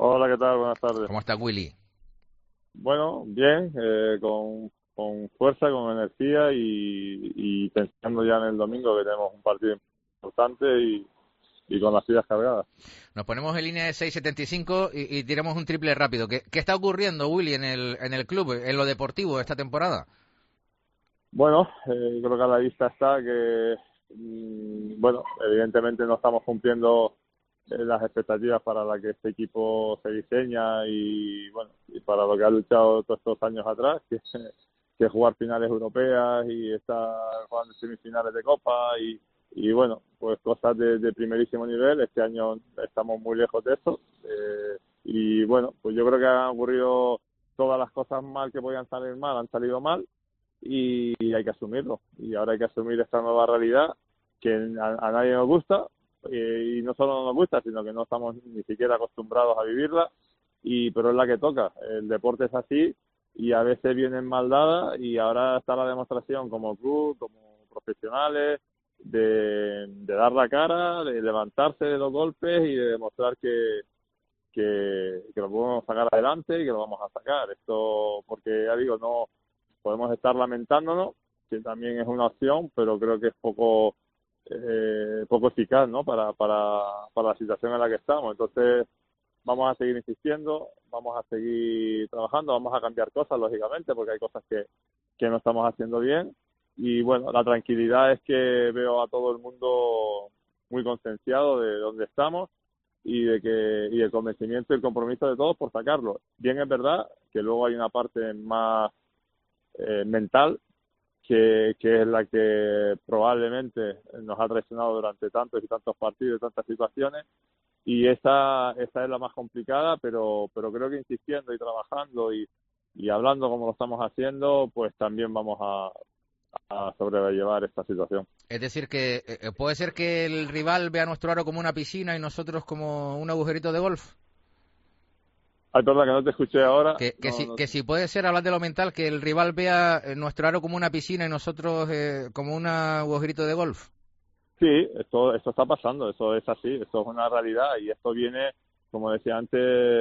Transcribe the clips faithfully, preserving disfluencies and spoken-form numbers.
Hola, ¿qué tal? Buenas tardes. ¿Cómo está Willy? Bueno, bien, eh, con, con fuerza, con energía y, y pensando ya en el domingo que tenemos un partido importante y, y con las ideas cargadas. Nos ponemos en línea de seis setenta y cinco y, y tiramos un triple rápido. ¿Qué, qué está ocurriendo, Willy, en el, en el club, en lo deportivo esta temporada? Bueno, eh, creo que a la vista está que, mm, bueno, evidentemente no estamos cumpliendo eh, las expectativas para las que este equipo se diseña y, bueno, y para lo que ha luchado todos estos años atrás, que es que jugar finales europeas y estar jugando semifinales de Copa y, y bueno, pues cosas de, de primerísimo nivel. Este año estamos muy lejos de eso eh, y bueno, pues yo creo que han ocurrido todas las cosas mal que podían salir mal, han salido mal y, y hay que asumirlo. Y ahora hay que asumir esta nueva realidad que a, a nadie nos gusta eh, y no solo no nos gusta, sino que no estamos ni siquiera acostumbrados a vivirla, y pero es la que toca. El deporte es así y a veces vienen mal dadas y ahora está la demostración como club, como profesionales, de, de dar la cara, de levantarse de los golpes y de demostrar que, que, que lo podemos sacar adelante y que lo vamos a sacar. Esto, porque ya digo, no podemos estar lamentándonos, que también es una opción, pero creo que es poco eh, poco eficaz, ¿no? Para, para, para la situación en la que estamos. Entonces, vamos a seguir insistiendo, vamos a seguir trabajando, vamos a cambiar cosas, lógicamente, porque hay cosas que, que no estamos haciendo bien. Y bueno, la tranquilidad es que veo a todo el mundo muy concienciado de dónde estamos y de que y el convencimiento y el compromiso de todos por sacarlo. Bien, es verdad que luego hay una parte más eh, mental que, que es la que probablemente nos ha traicionado durante tantos y tantos partidos y tantas situaciones, y esa esa es la más complicada, pero pero creo que insistiendo y trabajando y, y hablando como lo estamos haciendo, pues también vamos a, a sobrellevar esta situación. Es decir, que eh, puede ser que el rival vea nuestro aro como una piscina y nosotros como un agujerito de golf. Ay, perdón, que no te escuché ahora. Que, que, No, si, no. que si puede ser, hablar de lo mental, que el rival vea eh, nuestro aro como una piscina y nosotros eh, como un agujerito de golf. Sí, esto, esto está pasando, eso es así, esto es una realidad y esto viene, como decía antes,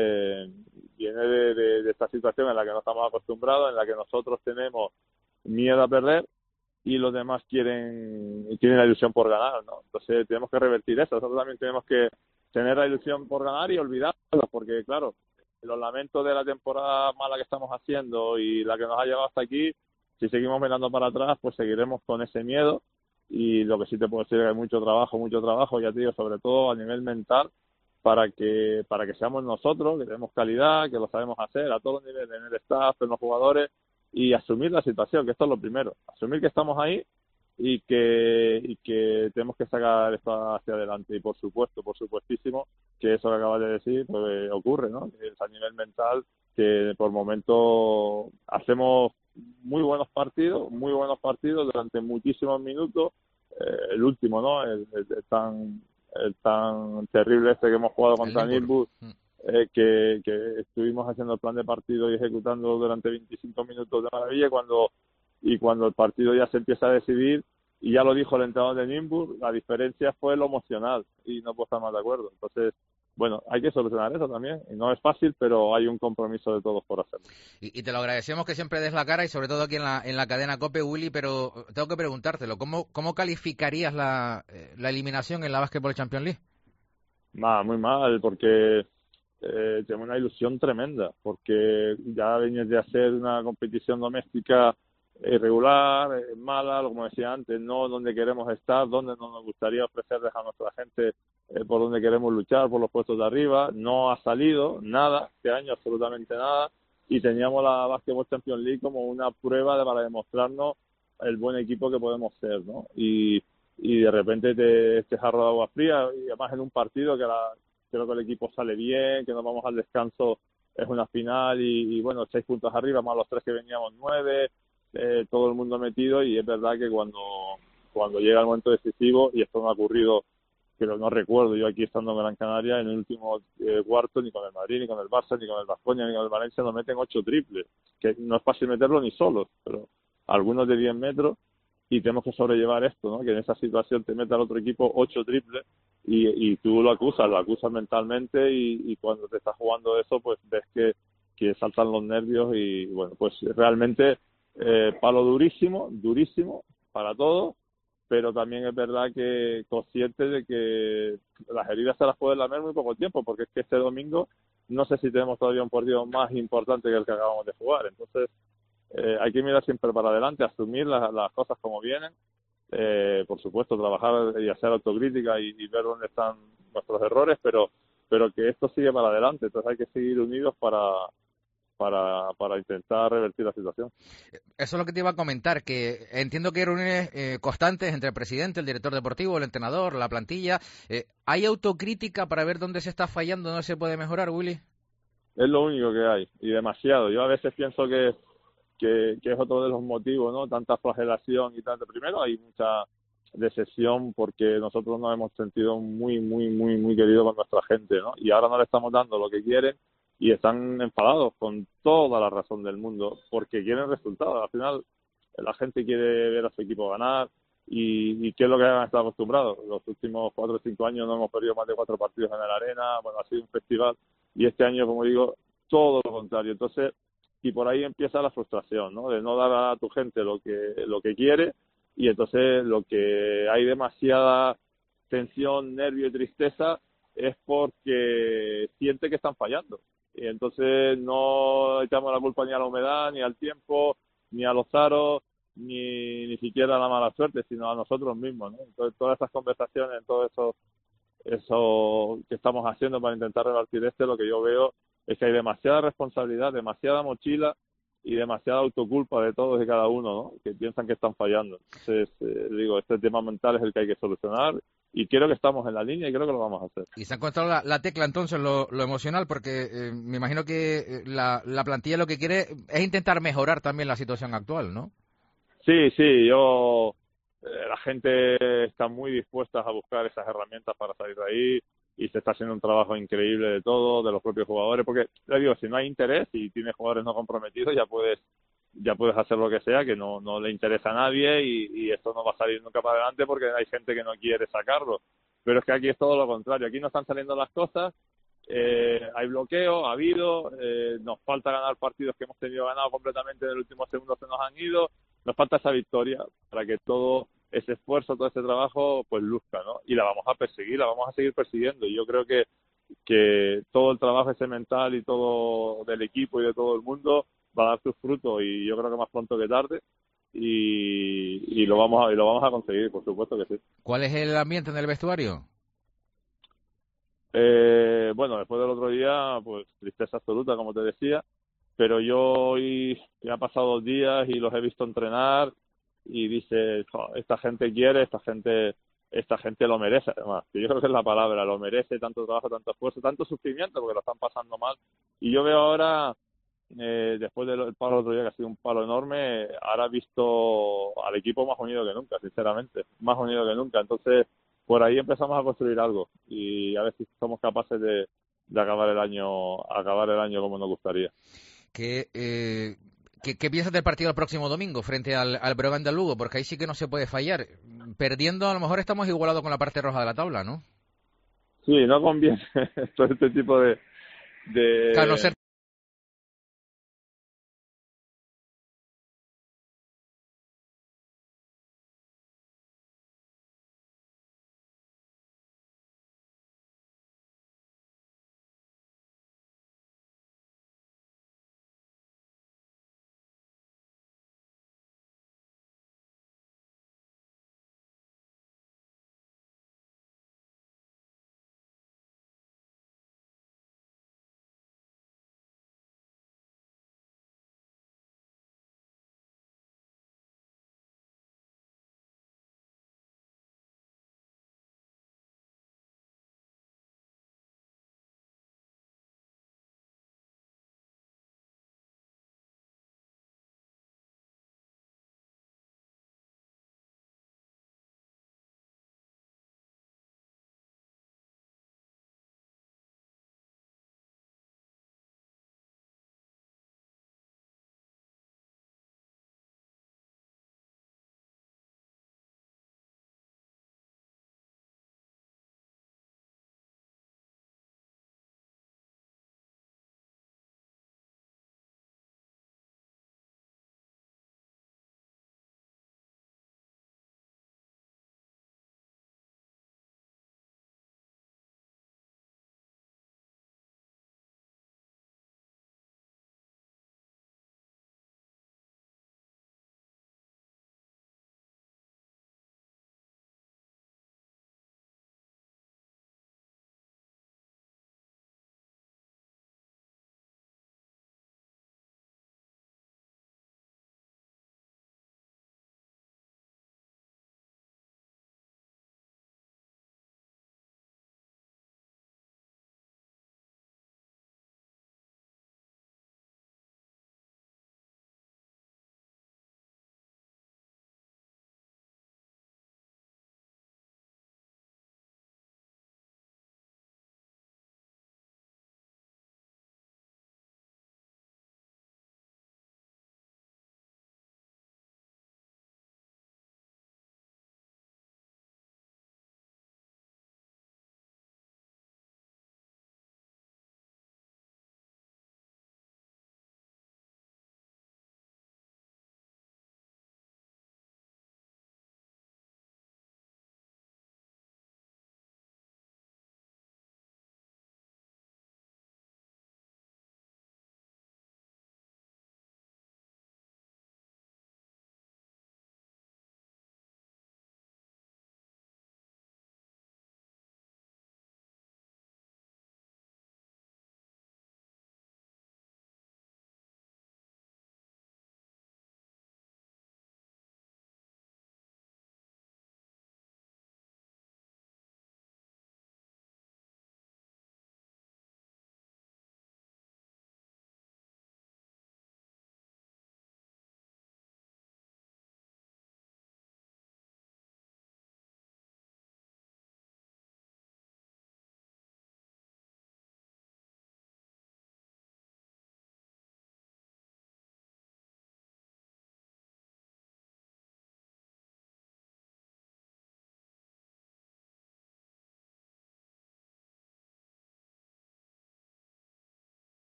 viene de, de, de esta situación en la que no estamos acostumbrados, en la que nosotros tenemos miedo a perder y los demás quieren tienen la ilusión por ganar, ¿no? Entonces tenemos que revertir eso. Nosotros también tenemos que tener la ilusión por ganar y olvidarlo, porque claro, los lamentos de la temporada mala que estamos haciendo y la que nos ha llevado hasta aquí, si seguimos mirando para atrás, pues seguiremos con ese miedo. Y lo que sí te puedo decir es que hay mucho trabajo, mucho trabajo, ya te digo, sobre todo a nivel mental, para que para que seamos nosotros, que tenemos calidad, que lo sabemos hacer a todos los niveles, en el staff, en los jugadores, y asumir la situación, que esto es lo primero, asumir que estamos ahí y que y que tenemos que sacar esto hacia adelante. Y por supuesto, por supuestísimo, que eso que acabas de decir pues ocurre, ¿no? Que es a nivel mental, que por momento hacemos muy buenos partidos, muy buenos partidos durante muchísimos minutos. Eh, el último, ¿no? El, el, el tan el tan terrible este que hemos jugado El contra Nimbur. Nürburgring, Mm. eh, que, que estuvimos haciendo el plan de partido y ejecutando durante veinticinco minutos de maravilla, cuando y cuando el partido ya se empieza a decidir, y ya lo dijo el entrenador de Nürburgring, la diferencia fue lo emocional y no puedo estar más de acuerdo. Entonces, bueno, hay que solucionar eso también, y no es fácil, pero hay un compromiso de todos por hacerlo. Y, y te lo agradecemos que siempre des la cara y sobre todo aquí en la, en la cadena COPE, Willy, pero tengo que preguntártelo, ¿cómo, cómo calificarías la, eh, la eliminación en la Basketball Champions League? Nada, muy mal, porque eh, tengo una ilusión tremenda, porque ya vienes de hacer una competición doméstica irregular, eh, mala, como decía antes, no donde queremos estar, donde no nos gustaría ofrecerles a nuestra gente, eh, por donde queremos luchar, por los puestos de arriba. No ha salido nada este año, absolutamente nada, y teníamos la Basketball Champions League como una prueba de, para demostrarnos el buen equipo que podemos ser, ¿no? Y, y de repente te, este jarro de agua fría, y además en un partido que la, creo que el equipo sale bien, que nos vamos al descanso, es una final y, y bueno, seis puntos arriba, más los tres que veníamos nueve, eh, todo el mundo metido, y es verdad que cuando, cuando llega el momento decisivo, y esto no ha ocurrido, pero no recuerdo yo aquí estando en Gran Canaria, en el último eh, cuarto, ni con el Madrid, ni con el Barça, ni con el Baskonia, ni con el Valencia nos meten ocho triples, que no es fácil meterlo ni solos, pero algunos de diez metros, y tenemos que sobrellevar esto, ¿no? Que en esa situación te meta el otro equipo ocho triples y, y tú lo acusas, lo acusas mentalmente y, y cuando te estás jugando eso, pues ves que, que saltan los nervios y, bueno, pues realmente eh, palo durísimo, durísimo para todos, pero también es verdad que consciente de que las heridas se las pueden lamer muy poco tiempo, porque es que este domingo no sé si tenemos todavía un partido más importante que el que acabamos de jugar. Entonces, eh, hay que mirar siempre para adelante, asumir las, las cosas como vienen, eh, por supuesto, trabajar y hacer autocrítica y, y ver dónde están nuestros errores, pero pero que esto sigue para adelante. Entonces, hay que seguir unidos para para, para intentar revertir la situación. Eso es lo que te iba a comentar, que entiendo que hay reuniones eh, constantes entre el presidente, el director deportivo, el entrenador, la plantilla. Eh, ¿Hay autocrítica para ver dónde se está fallando, dónde se puede mejorar, Willy? Es lo único que hay, y demasiado. Yo a veces pienso que, que, que es otro de los motivos, ¿no? Tanta flagelación y tanto. Primero, hay mucha decepción porque nosotros nos hemos sentido muy, muy, muy, muy queridos con nuestra gente, ¿no? Y ahora no le estamos dando lo que quieren y están enfadados con toda la razón del mundo porque quieren resultados. Al final, la gente quiere ver a su equipo ganar y, y ¿qué es lo que han estado acostumbrados? Los últimos cuatro o cinco años no hemos perdido más de cuatro partidos en la arena, bueno, ha sido un festival y este año, como digo, todo lo contrario. Entonces, y por ahí empieza la frustración, ¿no? De no dar a tu gente lo que lo que quiere y entonces lo que hay demasiada tensión, nervio y tristeza es porque siente que están fallando. Y entonces no echamos la culpa ni a la humedad, ni al tiempo, ni a los aros, ni, ni siquiera a la mala suerte, sino a nosotros mismos, ¿no? Entonces todas esas conversaciones, todo eso, eso que estamos haciendo para intentar revertir este, lo que yo veo es que hay demasiada responsabilidad, demasiada mochila y demasiada autoculpa de todos y cada uno, ¿no? Que piensan que están fallando. Entonces, eh, digo, este tema mental es el que hay que solucionar y creo que estamos en la línea y creo que lo vamos a hacer. Y se ha encontrado la, la tecla entonces, lo, lo emocional, porque eh, me imagino que eh, la, la plantilla lo que quiere es intentar mejorar también la situación actual, ¿no? Sí, sí, yo, eh, la gente está muy dispuesta a buscar esas herramientas para salir de ahí y se está haciendo un trabajo increíble de todo, de los propios jugadores, porque le digo, si no hay interés y tienes jugadores no comprometidos, ya puedes ya puedes hacer lo que sea, que no, no le interesa a nadie y, y esto no va a salir nunca para adelante porque hay gente que no quiere sacarlo. Pero es que aquí es todo lo contrario, aquí no están saliendo las cosas, eh, hay bloqueo, ha habido, eh, nos falta ganar partidos que hemos tenido ganado completamente en el último segundo se nos han ido, nos falta esa victoria para que todo ese esfuerzo, todo ese trabajo, pues luzca, ¿no? Y la vamos a perseguir, la vamos a seguir persiguiendo. Y yo creo que, que todo el trabajo ese mental y todo del equipo y de todo el mundo va a dar sus frutos y yo creo que más pronto que tarde y, y lo vamos a, y lo vamos a conseguir, por supuesto que sí. ¿Cuál es el ambiente en el vestuario? Eh, bueno, después del otro día, pues tristeza absoluta, como te decía, pero yo hoy ya ha pasado dos días y los he visto entrenar y dices, "Jo, esta gente quiere, esta gente esta gente lo merece, además, que yo creo que es la palabra, lo merece, tanto trabajo, tanto esfuerzo, tanto sufrimiento, porque lo están pasando mal. Y yo veo ahora, eh, después del palo del otro día, que ha sido un palo enorme, ahora he visto al equipo más unido que nunca, sinceramente, más unido que nunca. Entonces, por ahí empezamos a construir algo y a ver si somos capaces de, de acabar el año acabar el año como nos gustaría. ¿Qué, eh, ¿qué, qué piensas del partido el próximo domingo frente al, al Breogán de Lugo? Porque ahí sí que no se puede fallar. Perdiendo, a lo mejor estamos igualados con la parte roja de la tabla, ¿no? Sí, no conviene todo este tipo de, Claro, no ser de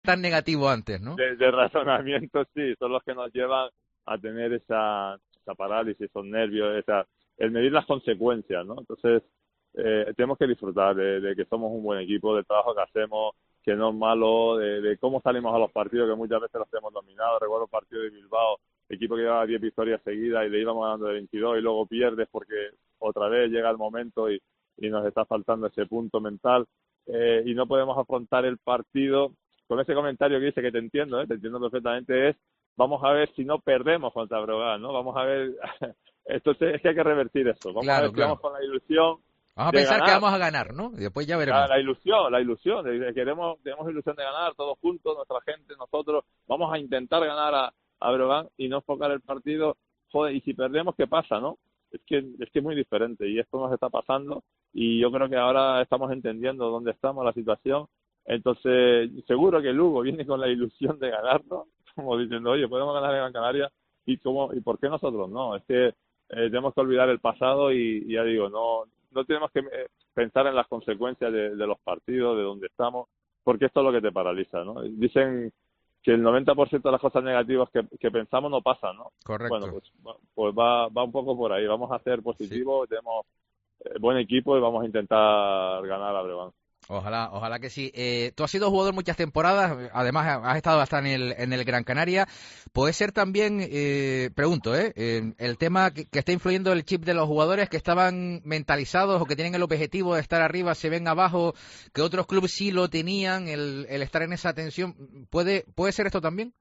tan negativo antes, ¿no? De, de razonamiento, sí, son los que nos llevan a tener esa, esa parálisis, esos nervios, esa, el medir las consecuencias, ¿no? Entonces, eh, tenemos que disfrutar de, de que somos un buen equipo, del trabajo que hacemos, que no es malo, de, de cómo salimos a los partidos, que muchas veces los hemos dominado. Recuerdo el partido de Bilbao, equipo que llevaba diez victorias seguidas y le íbamos ganando de veintidós y luego pierdes porque otra vez llega el momento y, y nos está faltando ese punto mental, eh, y no podemos afrontar el partido con ese comentario que dice, que te entiendo, ¿eh? Te entiendo perfectamente, es vamos a ver si no perdemos contra Brogan, ¿no? Vamos a ver, entonces es que hay que revertir eso, vamos Claro, a ver si claro. vamos con la ilusión Vamos a de pensar ganar. que vamos a ganar, ¿no? Y después ya veremos. La, la ilusión, la ilusión, de, de queremos, tenemos ilusión de ganar todos juntos, nuestra gente, nosotros, vamos a intentar ganar a, a Brogan y no enfocar el partido, joder, y si perdemos, ¿qué pasa, no? Es que es que es muy diferente y esto nos está pasando y yo creo que ahora estamos entendiendo dónde estamos, la situación. Entonces, seguro que Lugo viene con la ilusión de ganarnos, como diciendo, oye, podemos ganar en Gran Canaria, y cómo, y por qué nosotros no. Es que eh, tenemos que olvidar el pasado y, y ya digo, no no tenemos que eh, pensar en las consecuencias de, de los partidos, de dónde estamos, porque esto es lo que te paraliza, ¿no? Dicen que el noventa por ciento de las cosas negativas que, que pensamos no pasan, ¿no? Correcto. Bueno, pues, pues va, va un poco por ahí. Vamos a ser positivos, sí. Tenemos eh, buen equipo y vamos a intentar ganar a Breogán. Ojalá, ojalá que sí. Eh, tú has sido jugador muchas temporadas, además has estado hasta en el, en el Gran Canaria. Puede ser también, eh, pregunto, ¿eh? eh, el tema que, que está influyendo el chip de los jugadores que estaban mentalizados o que tienen el objetivo de estar arriba, se ven abajo, que otros clubes sí lo tenían, el, el estar en esa tensión. ¿Puede, puede ser esto también?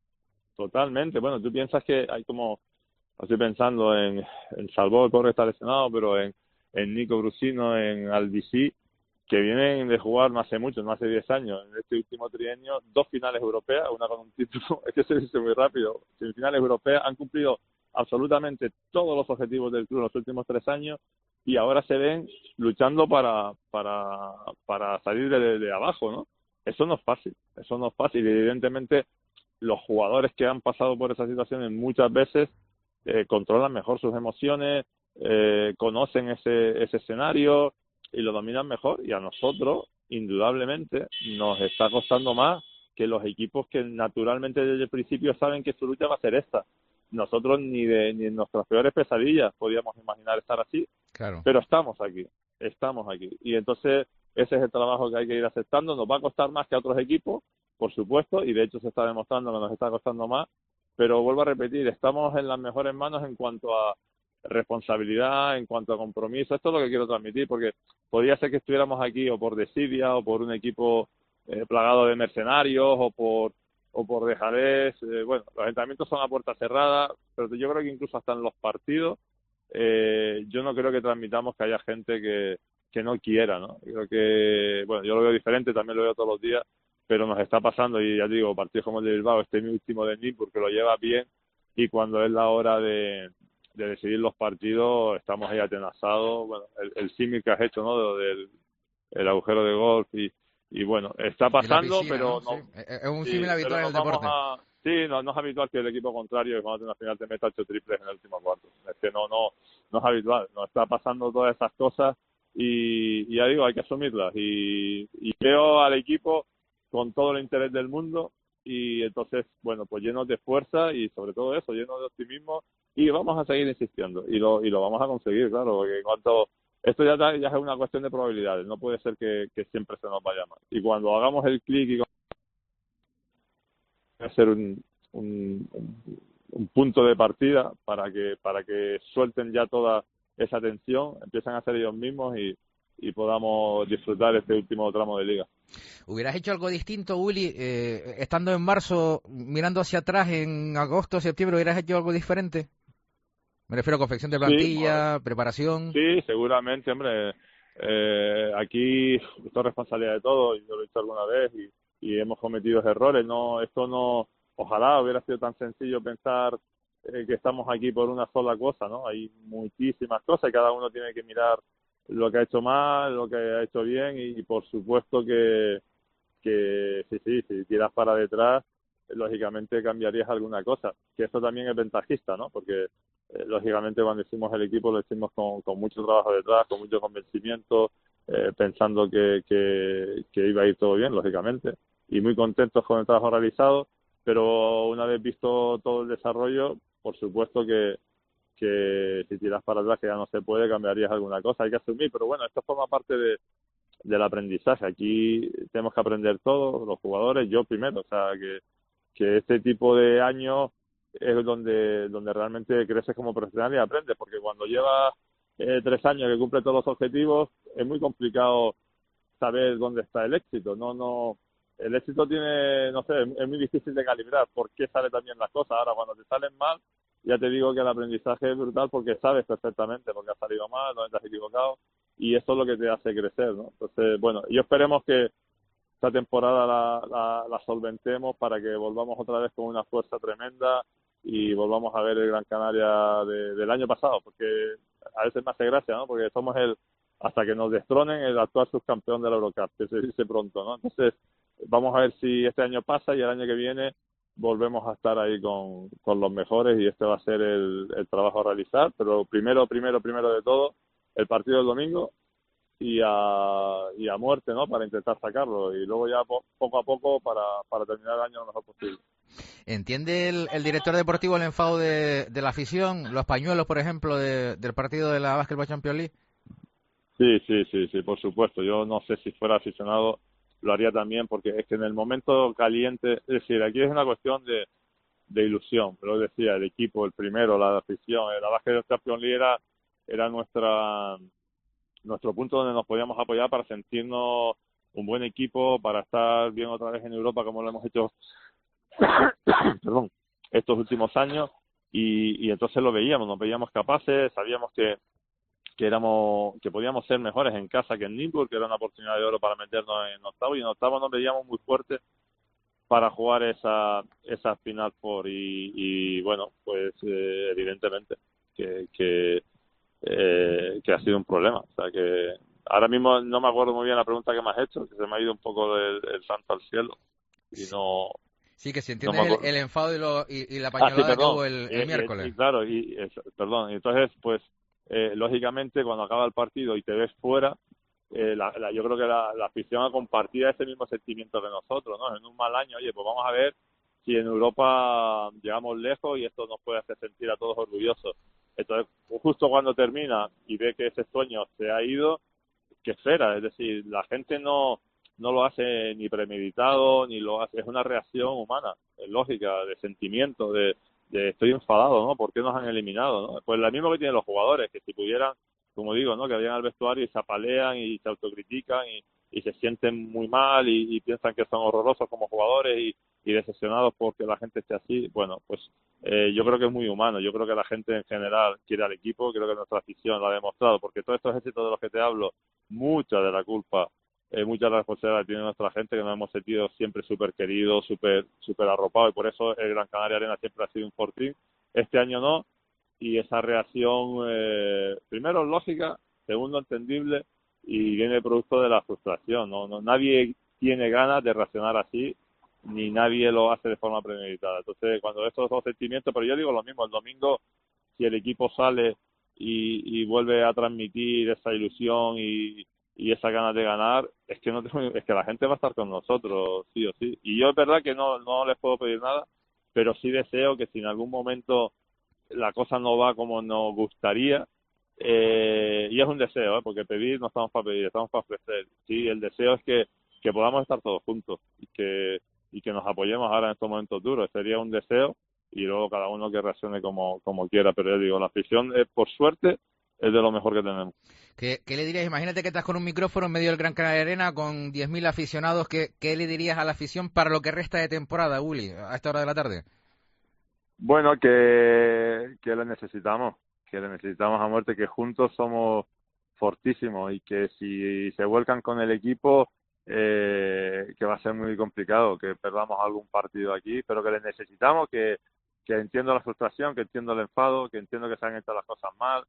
Totalmente. Bueno, tú piensas que hay como, estoy pensando en, en Salvó, el pobre está lesionado, pero en, en Nico Brusino, en Albicí, que vienen de jugar no hace mucho, no hace diez años, en este último trienio, dos finales europeas, una con un título, es que se dice muy rápido, semifinales europeas, han cumplido absolutamente todos los objetivos del club en los últimos tres años y ahora se ven luchando para para para salir de, de abajo, ¿no? Eso no es fácil, eso no es fácil, y evidentemente los jugadores que han pasado por esas situaciones muchas veces eh, controlan mejor sus emociones, eh, conocen ese, ese escenario y lo dominan mejor, y a nosotros indudablemente nos está costando más que los equipos que naturalmente desde el principio saben que su lucha va a ser esta. Nosotros ni de ni en nuestras peores pesadillas podíamos imaginar estar así, claro. Pero estamos aquí, estamos aquí, y entonces ese es el trabajo que hay que ir aceptando. Nos va a costar más que a otros equipos, por supuesto, y de hecho se está demostrando que nos está costando más, pero vuelvo a repetir, estamos en las mejores manos en cuanto a responsabilidad, en cuanto a compromiso. Esto es lo que quiero transmitir, porque podría ser que estuviéramos aquí o por desidia o por un equipo eh, plagado de mercenarios o por o por dejadez. Eh, bueno, los entrenamientos son a puerta cerrada, pero yo creo que incluso hasta en los partidos eh, yo no creo que transmitamos que haya gente que, que no quiera, ¿no? Creo que, bueno, yo lo veo diferente, también lo veo todos los días, pero nos está pasando, y ya digo, partidos como el de Bilbao, este es mi último de Nîmes porque lo lleva bien, y cuando es la hora de de decidir los partidos, estamos ahí atenazados. Bueno, el, el símil que has hecho, ¿no? Del el agujero de golf y, y bueno, está pasando, piscina, pero ¿no? no. Sí. Es un sí, símil habitual en el deporte. A, sí, no, no es habitual que el equipo contrario, cuando una final, te meta ocho triples en el último cuarto. Es que no, no, no es habitual. Nos está pasando todas esas cosas y, y ya digo, hay que asumirlas. Y, y veo al equipo con todo el interés del mundo y entonces, bueno, pues llenos de fuerza y sobre todo eso, llenos de optimismo. Y vamos a seguir insistiendo y lo y lo vamos a conseguir, claro, porque en cuanto esto ya, ya es una cuestión de probabilidades, no puede ser que, que siempre se nos vaya mal. Y cuando hagamos el clic y va a ser un, un, un, un punto de partida para que para que suelten ya toda esa tensión, empiezan a ser ellos mismos y, y podamos disfrutar este último tramo de liga. ¿Hubieras hecho algo distinto, Uli, eh, estando en marzo, mirando hacia atrás en agosto, septiembre, hubieras hecho algo diferente? Me refiero a confección de plantilla, sí, preparación. Sí, seguramente, hombre. Eh, aquí esto es responsabilidad de todos, yo lo he dicho alguna vez, y, y hemos cometido errores. No, esto no, ojalá hubiera sido tan sencillo pensar eh, que estamos aquí por una sola cosa, ¿no? Hay muchísimas cosas y cada uno tiene que mirar lo que ha hecho mal, lo que ha hecho bien, y, y por supuesto que, que sí, sí, si tiras para detrás, lógicamente cambiarías alguna cosa, que esto también es ventajista, ¿no? Porque Eh, lógicamente cuando hicimos el equipo lo hicimos con, con mucho trabajo detrás, con mucho convencimiento, eh, pensando que, que, que iba a ir todo bien, lógicamente. y muy contentos con el trabajo realizado, pero una vez visto todo el desarrollo, por supuesto que, que si tiras para atrás que ya no se puede, cambiarías alguna cosa, hay que asumir, pero bueno, esto forma parte de, del aprendizaje. Aquí tenemos que aprender todos, los jugadores, yo primero, o sea, que, que este tipo de años es donde, donde realmente creces como profesional y aprendes, porque cuando llevas eh, tres años que cumple todos los objetivos, es muy complicado saber dónde está el éxito. No, no, el éxito tiene, no sé, es muy difícil de calibrar por qué salen también las cosas. Ahora, cuando te salen mal, ya te digo que el aprendizaje es brutal porque sabes perfectamente porque ha salido mal, dónde te has equivocado, y eso es lo que te hace crecer, ¿no? Entonces, bueno, yo esperemos que esta temporada la, la, la solventemos para que volvamos otra vez con una fuerza tremenda y volvamos a ver el Gran Canaria de, del año pasado, porque a veces me hace gracia, ¿no? Porque somos el, hasta que nos destronen, el actual subcampeón de la Eurocup, que se dice pronto, ¿no? Entonces, vamos a ver si este año pasa y el año que viene volvemos a estar ahí con, con los mejores, y este va a ser el, el trabajo a realizar, pero primero, primero, primero de todo, el partido del domingo, y a, y a muerte, ¿no? Para intentar sacarlo, y luego ya po poco a poco para, para terminar el año lo mejor posible. ¿Entiende el, el director deportivo el enfado de, de la afición, los pañuelos, por ejemplo, de, del partido de la Basketball Champions League? Sí, sí, sí, sí, por supuesto. Yo no sé si fuera aficionado lo haría también, porque es que en el momento caliente, es decir, aquí es una cuestión de, de ilusión, pero decía, el equipo, el primero, la afición, la Basketball Champions League era, era nuestra nuestro punto donde nos podíamos apoyar para sentirnos un buen equipo, para estar bien otra vez en Europa como lo hemos hecho perdón, estos últimos años, y, y entonces lo veíamos, nos veíamos capaces, sabíamos que, que éramos que podíamos ser mejores en casa que en Nürburgring, que era una oportunidad de oro para meternos en octavo, y en octavo nos veíamos muy fuertes para jugar esa esa Final Four, y, y bueno, pues eh, evidentemente que, que Eh, que ha sido un problema. O sea que ahora mismo no me acuerdo muy bien la pregunta que me has hecho, que se me ha ido un poco del el santo al cielo y Sí, no, sí, que si no me entiendes el, acuerdo. el enfado y, lo, y, y la Ah, sí, pañolada que perdón. hubo el, Y, el y- miércoles. y claro, y, eso, perdón. Y entonces, pues, eh, lógicamente, cuando acaba el partido y te ves fuera, eh, la, la- yo creo que la, la afición ha compartido ese mismo sentimiento que nosotros, ¿no? En un mal año, oye, pues vamos a ver si en Europa llegamos lejos y esto nos puede hacer sentir a todos orgullosos. Entonces, justo cuando termina y ve que ese sueño se ha ido, que espera, es decir, la gente no no lo hace ni premeditado, ni lo hace, es una reacción humana, es lógica, de sentimiento, de, de estoy enfadado, ¿no? ¿Por qué nos han eliminado, no? Pues lo mismo que tienen los jugadores, que si pudieran, como digo, ¿no? Que vayan al vestuario y se apalean y se autocritican y, y se sienten muy mal y, y piensan que son horrorosos como jugadores y, y decepcionados porque la gente esté así, bueno, pues eh, yo creo que es muy humano, yo creo que la gente en general quiere al equipo, creo que nuestra afición lo ha demostrado, porque todos estos éxitos de los que te hablo, mucha de la culpa, eh, mucha de la responsabilidad tiene nuestra gente, que nos hemos sentido siempre súper queridos, súper super arropados, y por eso el Gran Canaria Arena siempre ha sido un fortín. Este año no, y esa reacción, eh, primero lógica, segundo entendible, y viene producto de la frustración, ¿no? No, nadie tiene ganas de reaccionar así, ni nadie lo hace de forma premeditada. Entonces, cuando estos dos sentimientos, pero yo digo lo mismo, el domingo, si el equipo sale y, y vuelve a transmitir esa ilusión y, y esa ganas de ganar, es que no tengo- es que la gente va a estar con nosotros, sí o sí. Y yo es verdad que no, no les puedo pedir nada, pero sí deseo que si en algún momento la cosa no va como nos gustaría, eh, y es un deseo, ¿eh? Porque pedir no estamos para pedir, estamos para ofrecer. Sí, el deseo es que, que podamos estar todos juntos y que, y que nos apoyemos ahora en estos momentos duros. Sería un deseo, y luego cada uno que reaccione como, como quiera. Pero yo digo, la afición, eh, por suerte, es de lo mejor que tenemos. ¿Qué, qué le dirías? Imagínate que estás con un micrófono en medio del Gran Canaria Arena con diez mil aficionados. ¿Qué, qué le dirías a la afición para lo que resta de temporada, Uli, a esta hora de la tarde? Bueno, que, que le necesitamos, que le necesitamos a muerte, que juntos somos fortísimos, y que si se vuelcan con el equipo, eh, que va a ser muy complicado, que perdamos algún partido aquí, pero que le necesitamos, que, que entiendo la frustración, que entiendo el enfado, que entiendo que se han hecho las cosas mal,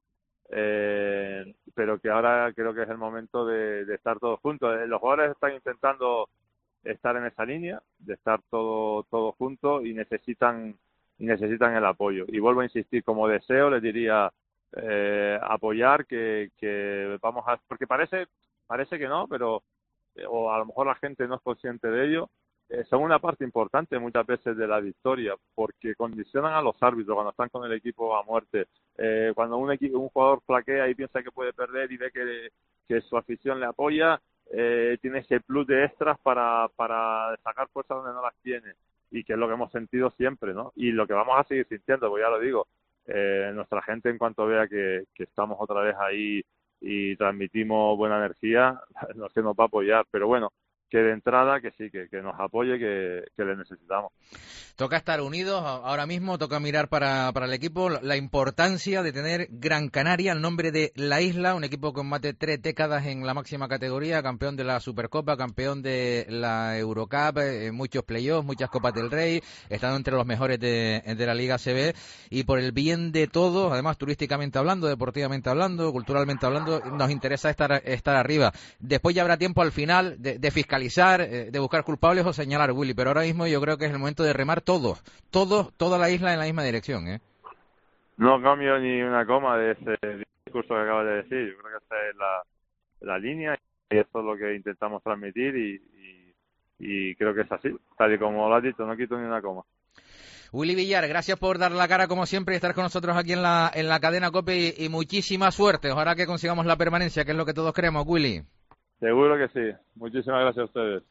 eh, pero que ahora creo que es el momento de, de estar todos juntos. Eh, Los jugadores están intentando estar en esa línea, de estar todo, todos juntos, y necesitan y necesitan el apoyo. Y vuelvo a insistir, como deseo les diría, eh, apoyar, que, que vamos a... Porque parece parece que no, pero, eh, o a lo mejor la gente no es consciente de ello, eh, son una parte importante muchas veces de la victoria, porque condicionan a los árbitros cuando están con el equipo a muerte. Eh, cuando un, equipo, un jugador flaquea y piensa que puede perder y ve que, que su afición le apoya, eh, tiene ese plus de extras para, para sacar fuerza donde no las tiene, y que es lo que hemos sentido siempre, ¿no? Y lo que vamos a seguir sintiendo, pues ya lo digo, eh, nuestra gente en cuanto vea que, que estamos otra vez ahí y transmitimos buena energía, no se nos va a apoyar, pero bueno, que de entrada que sí, que, que nos apoye, que, que le necesitamos. Toca estar unidos ahora mismo, toca mirar para, para el equipo la importancia de tener Gran Canaria, el nombre de la isla, un equipo con más de tres décadas en la máxima categoría, campeón de la Supercopa, campeón de la Eurocup, eh, muchos playoffs, muchas Copas del Rey, estando entre los mejores de, de la Liga A C B, y por el bien de todos, además turísticamente hablando, deportivamente hablando, culturalmente hablando, nos interesa estar, estar arriba. Después ya habrá tiempo al final de, de fiscalizar, de buscar culpables o señalar, Willy, pero ahora mismo yo creo que es el momento de remar todos, todos, toda la isla en la misma dirección, ¿eh? No cambio ni una coma de ese discurso que acabas de decir. Yo creo que esa es la, la línea y eso es lo que intentamos transmitir y, y, y creo que es así, tal y como lo has dicho, no quito ni una coma. Willy Villar, gracias por dar la cara como siempre y estar con nosotros aquí en la en la cadena COPE y, y muchísima suerte. Ojalá que consigamos la permanencia, que es lo que todos queremos, Willy. Seguro que sí. Muchísimas gracias a ustedes.